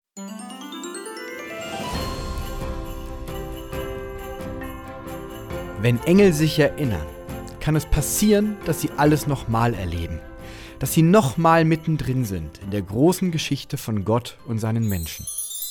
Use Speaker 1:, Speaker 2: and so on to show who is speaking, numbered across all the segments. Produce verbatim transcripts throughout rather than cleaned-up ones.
Speaker 1: Wenn Engel sich erinnern, kann es passieren, dass sie alles nochmal erleben. Dass sie nochmal mittendrin sind in der großen Geschichte von Gott und seinen Menschen.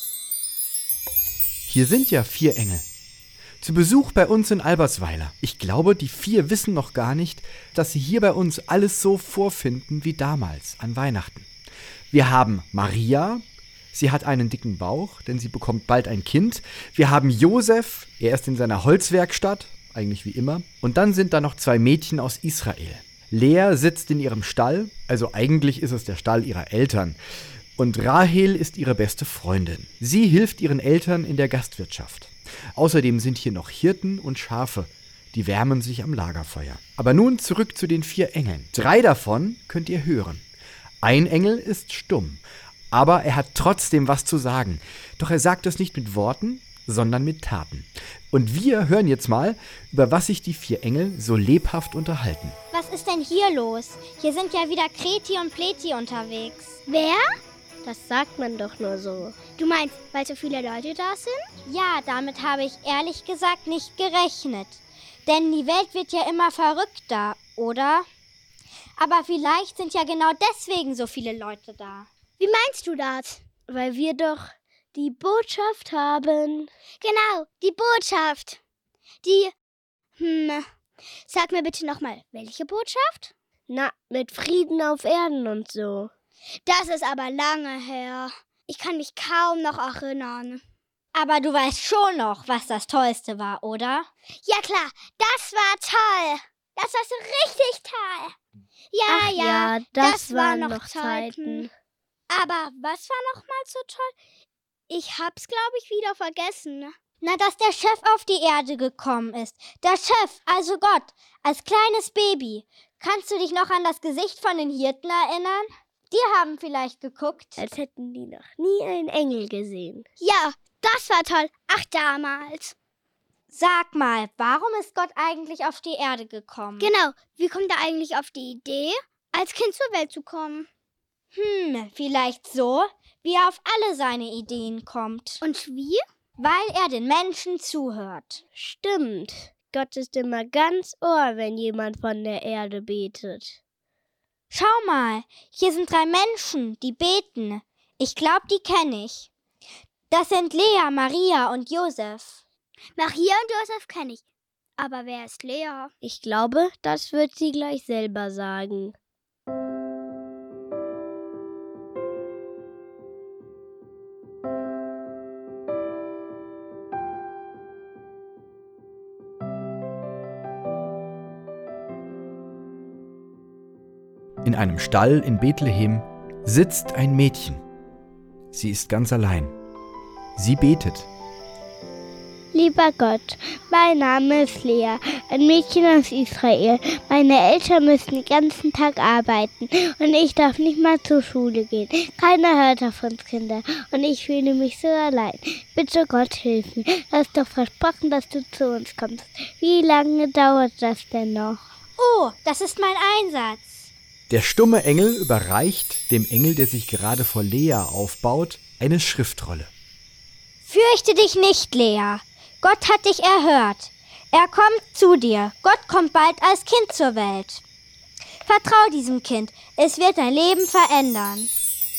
Speaker 1: Hier sind ja vier Engel. Zu Besuch bei uns in Albersweiler. Ich glaube, die vier wissen noch gar nicht, dass sie hier bei uns alles so vorfinden wie damals an Weihnachten. Wir haben Maria. Sie hat einen dicken Bauch, denn sie bekommt bald ein Kind. Wir haben Josef. Er ist in seiner Holzwerkstatt. Eigentlich wie immer. Und dann sind da noch zwei Mädchen aus Israel. Lea sitzt in ihrem Stall, also eigentlich ist es der Stall ihrer Eltern. Und Rahel ist ihre beste Freundin. Sie hilft ihren Eltern in der Gastwirtschaft. Außerdem sind hier noch Hirten und Schafe, die wärmen sich am Lagerfeuer. Aber nun zurück zu den vier Engeln. Drei davon könnt ihr hören. Ein Engel ist stumm, aber er hat trotzdem was zu sagen. Doch er sagt es nicht mit Worten, sondern mit Taten. Und wir hören jetzt mal, über was sich die vier Engel so lebhaft unterhalten.
Speaker 2: Was ist denn hier los? Hier sind ja wieder Kreti und Pleti unterwegs.
Speaker 3: Wer? Das sagt man doch nur so. Du meinst, weil so viele Leute da sind?
Speaker 2: Ja, damit habe ich ehrlich gesagt nicht gerechnet. Denn die Welt wird ja immer verrückter, oder? Aber vielleicht sind ja genau deswegen so viele Leute da.
Speaker 3: Wie meinst du das? Weil wir doch die Botschaft haben. Genau, die Botschaft. Die, hm, sag mir bitte nochmal, welche Botschaft? Na, mit Frieden auf Erden und so. Das ist aber lange her. Ich kann mich kaum noch erinnern.
Speaker 2: Aber du weißt schon noch, was das Tollste war, oder?
Speaker 3: Ja klar, das war toll. Das war so richtig toll. Ja,
Speaker 4: Ach
Speaker 3: ja,
Speaker 4: ja, das,
Speaker 3: das
Speaker 4: waren
Speaker 3: waren
Speaker 4: noch
Speaker 3: noch
Speaker 4: Zeiten.
Speaker 3: Zeiten. Aber was war noch mal so toll? Ich hab's, glaube ich, wieder vergessen.
Speaker 2: Na, dass der Chef auf die Erde gekommen ist. Der Chef, also Gott, als kleines Baby. Kannst du dich noch an das Gesicht von den Hirten erinnern? Die haben vielleicht geguckt.
Speaker 4: Als hätten die noch nie einen Engel gesehen.
Speaker 3: Ja, das war toll. Ach, damals.
Speaker 2: Sag mal, warum ist Gott eigentlich auf die Erde gekommen?
Speaker 3: Genau, wie kommt er eigentlich auf die Idee, als Kind zur Welt zu kommen?
Speaker 2: Hm, vielleicht so, wie er auf alle seine Ideen kommt.
Speaker 3: Und wie?
Speaker 2: Weil er den Menschen zuhört.
Speaker 4: Stimmt. Gott ist immer ganz Ohr, wenn jemand von der Erde betet.
Speaker 2: Schau mal, hier sind drei Menschen, die beten. Ich glaube, die kenne ich. Das sind Lea, Maria und Josef.
Speaker 3: Maria und Josef kenne ich. Aber wer ist Lea?
Speaker 4: Ich glaube, das wird sie gleich selber sagen.
Speaker 1: In einem Stall in Bethlehem sitzt ein Mädchen. Sie ist ganz allein. Sie betet.
Speaker 4: Lieber Gott, mein Name ist Lea, ein Mädchen aus Israel. Meine Eltern müssen den ganzen Tag arbeiten und ich darf nicht mal zur Schule gehen. Keiner hört auf uns Kinder und ich fühle mich so allein. Bitte Gott, hilf mir. Du hast doch versprochen, dass du zu uns kommst. Wie lange dauert das denn noch?
Speaker 2: Oh, das ist mein Einsatz.
Speaker 1: Der stumme Engel überreicht dem Engel, der sich gerade vor Lea aufbaut, eine Schriftrolle.
Speaker 2: Fürchte dich nicht, Lea. Gott hat dich erhört. Er kommt zu dir. Gott kommt bald als Kind zur Welt. Vertrau diesem Kind. Es wird dein Leben verändern.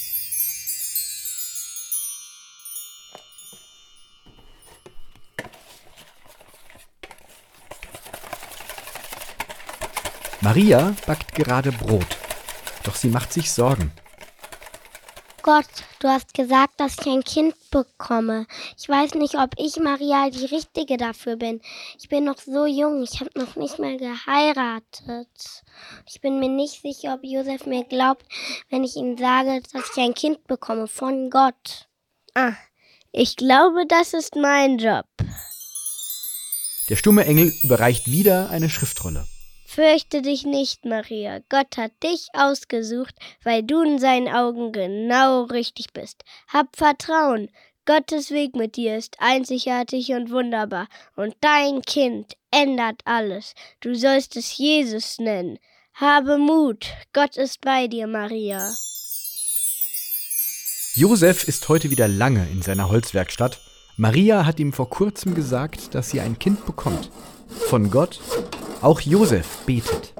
Speaker 1: Maria backt gerade Brot, doch sie macht sich Sorgen.
Speaker 4: Gott, du hast gesagt, dass ich ein Kind bekomme. Ich weiß nicht, ob ich, Maria, die Richtige dafür bin. Ich bin noch so jung, ich habe noch nicht mal geheiratet. Ich bin mir nicht sicher, ob Josef mir glaubt, wenn ich ihm sage, dass ich ein Kind bekomme von Gott. Ah, ich glaube, das ist mein Job.
Speaker 1: Der stumme Engel überreicht wieder eine Schriftrolle.
Speaker 4: Fürchte dich nicht, Maria. Gott hat dich ausgesucht, weil du in seinen Augen genau richtig bist. Hab Vertrauen. Gottes Weg mit dir ist einzigartig und wunderbar. Und dein Kind ändert alles. Du sollst es Jesus nennen. Habe Mut. Gott ist bei dir, Maria.
Speaker 1: Josef ist heute wieder lange in seiner Holzwerkstatt. Maria hat ihm vor kurzem gesagt, dass sie ein Kind bekommt. Von Gott. Auch Josef betet.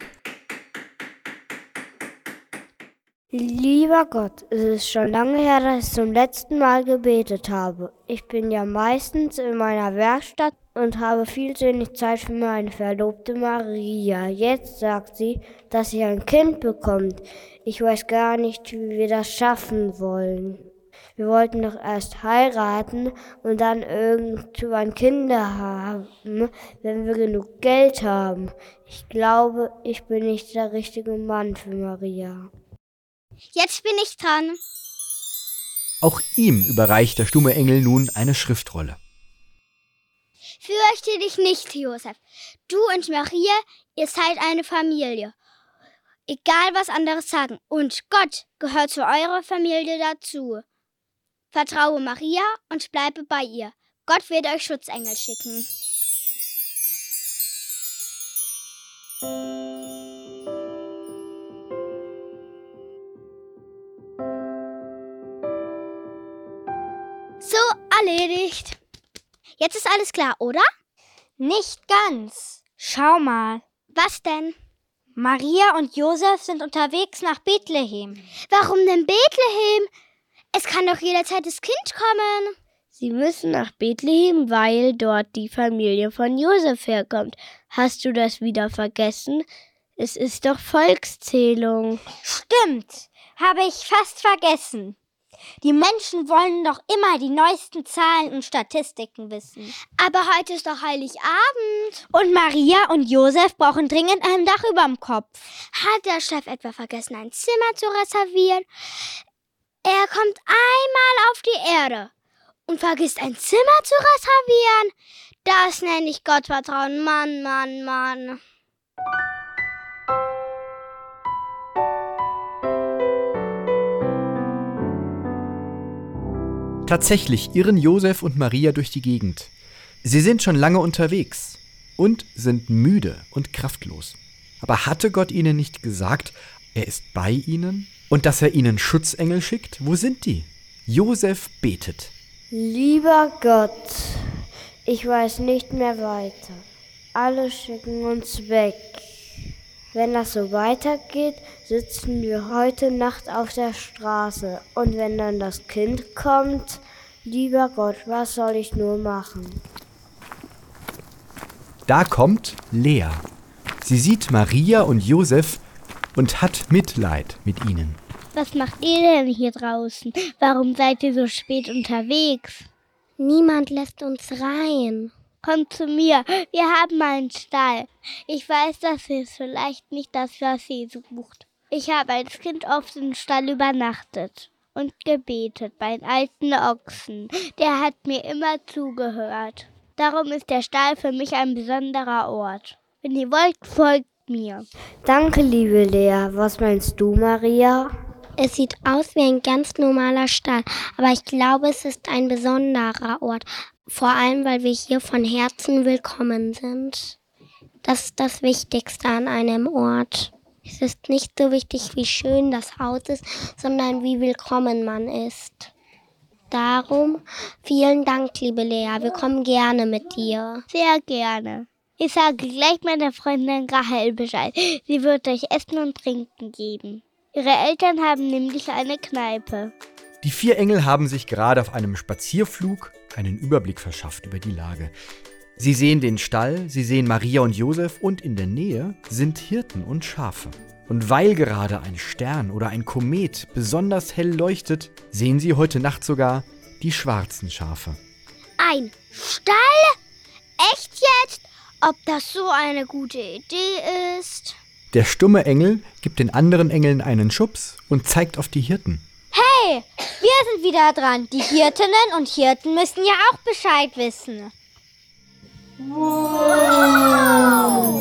Speaker 5: Lieber Gott, es ist schon lange her, dass ich zum letzten Mal gebetet habe. Ich bin ja meistens in meiner Werkstatt und habe viel zu wenig Zeit für meine Verlobte Maria. Jetzt sagt sie, dass sie ein Kind bekommt. Ich weiß gar nicht, wie wir das schaffen wollen. Wir wollten doch erst heiraten und dann irgendwann Kinder haben, wenn wir genug Geld haben. Ich glaube, ich bin nicht der richtige Mann für Maria.
Speaker 3: Jetzt bin ich dran.
Speaker 1: Auch ihm überreicht der stumme Engel nun eine Schriftrolle.
Speaker 3: Fürchte dich nicht, Josef. Du und Maria, ihr seid eine Familie. Egal, was andere sagen. Und Gott gehört zu eurer Familie dazu. Vertraue Maria und bleibe bei ihr. Gott wird euch Schutzengel schicken. So, erledigt. Jetzt ist alles klar, oder?
Speaker 2: Nicht ganz. Schau mal.
Speaker 3: Was denn?
Speaker 2: Maria und Josef sind unterwegs nach Bethlehem.
Speaker 3: Warum denn Bethlehem? Es kann doch jederzeit das Kind kommen.
Speaker 5: Sie müssen nach Bethlehem, weil dort die Familie von Josef herkommt. Hast du das wieder vergessen? Es ist doch Volkszählung.
Speaker 2: Stimmt, habe ich fast vergessen. Die Menschen wollen doch immer die neuesten Zahlen und Statistiken wissen.
Speaker 3: Aber heute ist doch Heiligabend.
Speaker 2: Und Maria und Josef brauchen dringend ein Dach überm Kopf.
Speaker 3: Hat der Chef etwa vergessen, ein Zimmer zu reservieren? Er kommt einmal auf die Erde und vergisst ein Zimmer zu reservieren? Das nenne ich Gottvertrauen. Mann, Mann, Mann.
Speaker 1: Tatsächlich irren Josef und Maria durch die Gegend. Sie sind schon lange unterwegs und sind müde und kraftlos. Aber hatte Gott ihnen nicht gesagt, er ist bei ihnen und dass er ihnen Schutzengel schickt? Wo sind die? Josef betet.
Speaker 5: Lieber Gott, ich weiß nicht mehr weiter. Alle schicken uns weg. Wenn das so weitergeht, sitzen wir heute Nacht auf der Straße. Und wenn dann das Kind kommt, lieber Gott, was soll ich nur machen?
Speaker 1: Da kommt Lea. Sie sieht Maria und Josef und hat Mitleid mit ihnen.
Speaker 3: Was macht ihr denn hier draußen? Warum seid ihr so spät unterwegs?
Speaker 4: Niemand lässt uns rein.
Speaker 3: Kommt zu mir, wir haben einen Stall. Ich weiß, das ist vielleicht nicht das, was ihr sucht. Ich habe als Kind oft im Stall übernachtet und gebetet bei den alten Ochsen. Der hat mir immer zugehört. Darum ist der Stall für mich ein besonderer Ort. Wenn ihr wollt, folgt mir.
Speaker 5: Danke, liebe Lea. Was meinst du, Maria?
Speaker 4: Es sieht aus wie ein ganz normaler Stall, aber ich glaube, es ist ein besonderer Ort. Vor allem, weil wir hier von Herzen willkommen sind. Das ist das Wichtigste an einem Ort. Es ist nicht so wichtig, wie schön das Haus ist, sondern wie willkommen man ist. Darum vielen Dank, liebe Lea. Wir kommen gerne mit dir.
Speaker 3: Sehr gerne. Ich sage gleich meiner Freundin Rahel Bescheid. Sie wird euch Essen und Trinken geben. Ihre Eltern haben nämlich eine Kneipe.
Speaker 1: Die vier Engel haben sich gerade auf einem Spazierflug einen Überblick verschafft über die Lage. Sie sehen den Stall, sie sehen Maria und Josef und in der Nähe sind Hirten und Schafe. Und weil gerade ein Stern oder ein Komet besonders hell leuchtet, sehen sie heute Nacht sogar die schwarzen Schafe.
Speaker 3: Ein Stall? Echt jetzt? Ob das so eine gute Idee ist?
Speaker 1: Der stumme Engel gibt den anderen Engeln einen Schubs und zeigt auf die Hirten.
Speaker 2: Hey, wir sind wieder dran. Die Hirtinnen und Hirten müssen ja auch Bescheid wissen.
Speaker 3: Wow.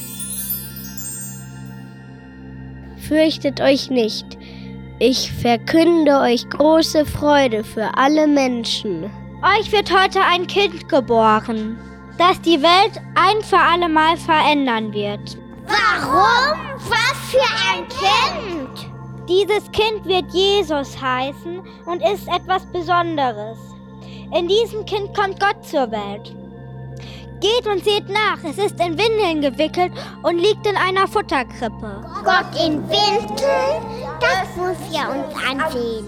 Speaker 5: Fürchtet euch nicht. Ich verkünde euch große Freude für alle Menschen.
Speaker 2: Euch wird heute ein Kind geboren, das die Welt ein für alle Mal verändern wird.
Speaker 3: Warum? Was für ein Kind?
Speaker 2: Dieses Kind wird Jesus heißen und ist etwas Besonderes. In diesem Kind kommt Gott zur Welt. Geht und seht nach, es ist in Windeln gewickelt und liegt in einer Futterkrippe.
Speaker 3: Gott in Windeln? Das muss ja uns ansehen.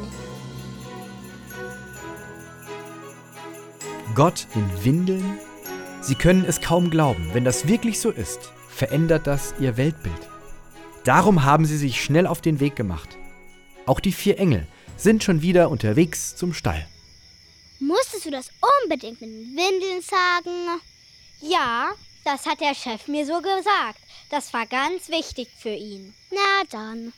Speaker 1: Gott in Windeln? Sie können es kaum glauben. Wenn das wirklich so ist, verändert das ihr Weltbild. Darum haben sie sich schnell auf den Weg gemacht. Auch die vier Engel sind schon wieder unterwegs zum Stall.
Speaker 3: Musstest du das unbedingt mit den Windeln sagen?
Speaker 2: Ja, das hat der Chef mir so gesagt. Das war ganz wichtig für ihn.
Speaker 3: Na dann.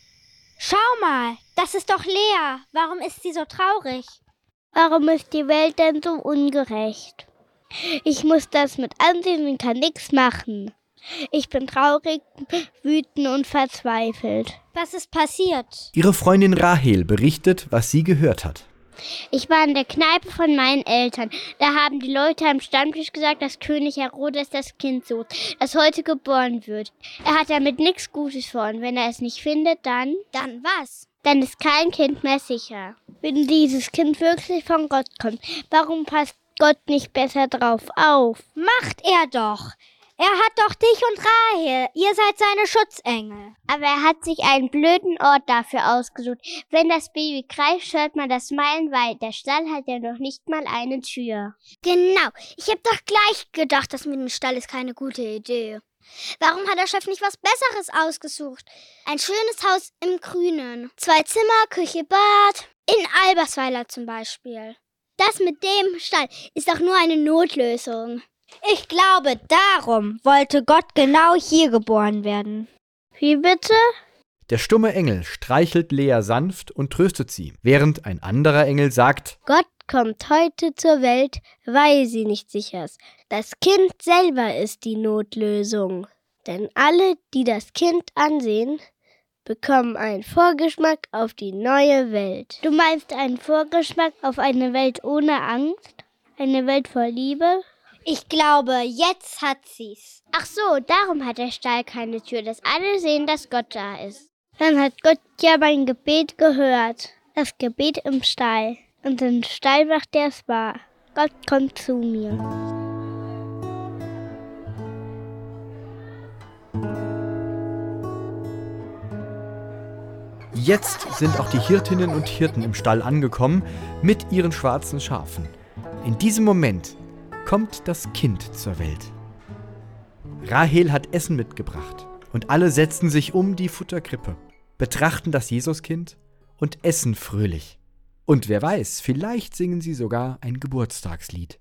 Speaker 2: Schau mal, das ist doch Lea. Warum ist sie so traurig?
Speaker 5: Warum ist die Welt denn so ungerecht? Ich muss das mit ansehen und kann nichts machen. Ich bin traurig, wütend und verzweifelt.
Speaker 2: Was ist passiert?
Speaker 1: Ihre Freundin Rahel berichtet, was sie gehört hat.
Speaker 5: Ich war in der Kneipe von meinen Eltern. Da haben die Leute am Stammtisch gesagt, dass König Herodes das Kind sucht, das heute geboren wird. Er hat damit nichts Gutes vor und wenn er es nicht findet, dann...
Speaker 3: Dann was?
Speaker 5: Dann ist kein Kind mehr sicher. Wenn dieses Kind wirklich von Gott kommt, warum passt Gott nicht besser drauf auf?
Speaker 2: Macht er doch. Er hat doch dich und Rahel. Ihr seid seine Schutzengel.
Speaker 5: Aber er hat sich einen blöden Ort dafür ausgesucht. Wenn das Baby kreischt, hört man das meilenweit. Der Stall hat ja noch nicht mal eine Tür.
Speaker 3: Genau. Ich hab doch gleich gedacht, das mit dem Stall ist keine gute Idee. Warum hat der Chef nicht was Besseres ausgesucht? Ein schönes Haus im Grünen. Zwei Zimmer, Küche, Bad. In Albersweiler zum Beispiel. Das mit dem Stall ist doch nur eine Notlösung.
Speaker 2: Ich glaube, darum wollte Gott genau hier geboren werden.
Speaker 5: Wie bitte?
Speaker 1: Der stumme Engel streichelt Lea sanft und tröstet sie, während ein anderer Engel sagt:
Speaker 5: Gott kommt heute zur Welt, weil sie nicht sicher ist. Das Kind selber ist die Notlösung. Denn alle, die das Kind ansehen, bekommen einen Vorgeschmack auf die neue Welt. Du meinst einen Vorgeschmack auf eine Welt ohne Angst? Eine Welt voll Liebe?
Speaker 2: Ich glaube, jetzt hat sie's.
Speaker 5: Ach so, darum hat der Stall keine Tür, dass alle sehen, dass Gott da ist. Dann hat Gott ja mein Gebet gehört. Das Gebet im Stall. Und im Stall macht er es wahr. Gott kommt zu mir.
Speaker 1: Jetzt sind auch die Hirtinnen und Hirten im Stall angekommen mit ihren schwarzen Schafen. In diesem Moment kommt das Kind zur Welt. Rahel hat Essen mitgebracht und alle setzen sich um die Futterkrippe, betrachten das Jesuskind und essen fröhlich. Und wer weiß, vielleicht singen sie sogar ein Geburtstagslied.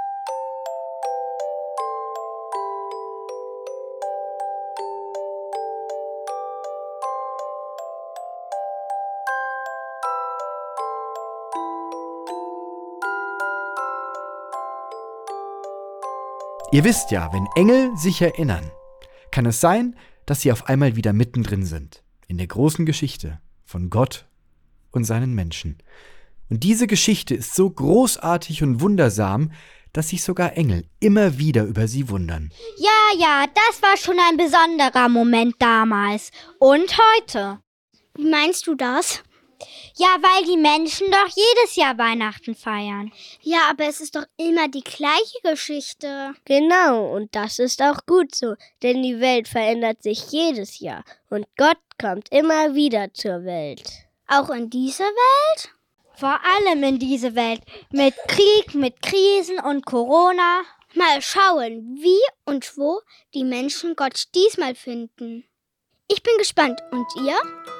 Speaker 1: Ihr wisst ja, wenn Engel sich erinnern, kann es sein, dass sie auf einmal wieder mittendrin sind, in der großen Geschichte von Gott und seinen Menschen. Und diese Geschichte ist so großartig und wundersam, dass sich sogar Engel immer wieder über sie wundern.
Speaker 2: Ja, ja, das war schon ein besonderer Moment damals. Und heute.
Speaker 3: Wie meinst du das?
Speaker 2: Ja, weil die Menschen doch jedes Jahr Weihnachten feiern.
Speaker 3: Ja, aber es ist doch immer die gleiche Geschichte.
Speaker 5: Genau, und das ist auch gut so, denn die Welt verändert sich jedes Jahr und Gott kommt immer wieder zur Welt.
Speaker 3: Auch in diese Welt?
Speaker 2: Vor allem in diese Welt. Mit Krieg, mit Krisen und Corona.
Speaker 3: Mal schauen, wie und wo die Menschen Gott diesmal finden. Ich bin gespannt. Und ihr?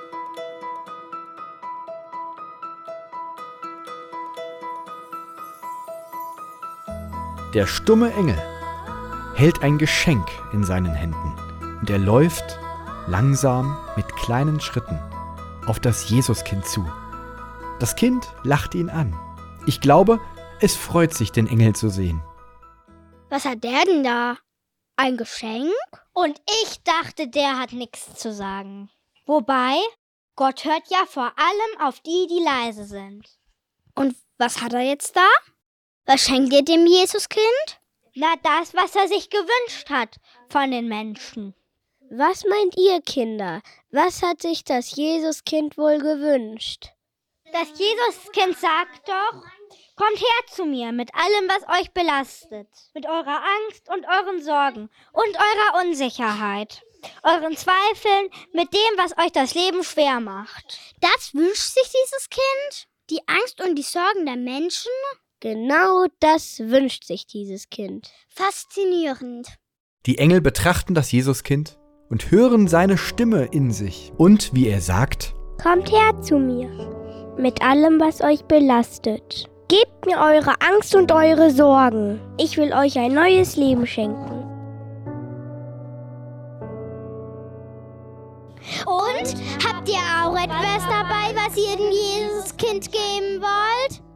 Speaker 1: Der stumme Engel hält ein Geschenk in seinen Händen und er läuft langsam mit kleinen Schritten auf das Jesuskind zu. Das Kind lacht ihn an. Ich glaube, es freut sich, den Engel zu sehen.
Speaker 3: Was hat der denn da? Ein Geschenk?
Speaker 2: Und ich dachte, der hat nichts zu sagen. Wobei, Gott hört ja vor allem auf die, die leise sind.
Speaker 3: Und was hat er jetzt da? Was schenkt ihr dem Jesuskind?
Speaker 2: Na, das, was er sich gewünscht hat von den Menschen.
Speaker 3: Was meint ihr, Kinder? Was hat sich das Jesuskind wohl gewünscht?
Speaker 2: Das Jesuskind sagt doch: Kommt her zu mir mit allem, was euch belastet, mit eurer Angst und euren Sorgen und eurer Unsicherheit, euren Zweifeln, mit dem, was euch das Leben schwer macht.
Speaker 3: Das wünscht sich dieses Kind? Die Angst und die Sorgen der Menschen? Genau das wünscht sich dieses Kind. Faszinierend.
Speaker 1: Die Engel betrachten das Jesuskind und hören seine Stimme in sich. Und wie er sagt:
Speaker 4: Kommt her zu mir mit allem, was euch belastet. Gebt mir eure Angst und eure Sorgen. Ich will euch ein neues Leben schenken.
Speaker 3: Und habt ihr auch etwas dabei, was ihr dem Jesuskind geben wollt?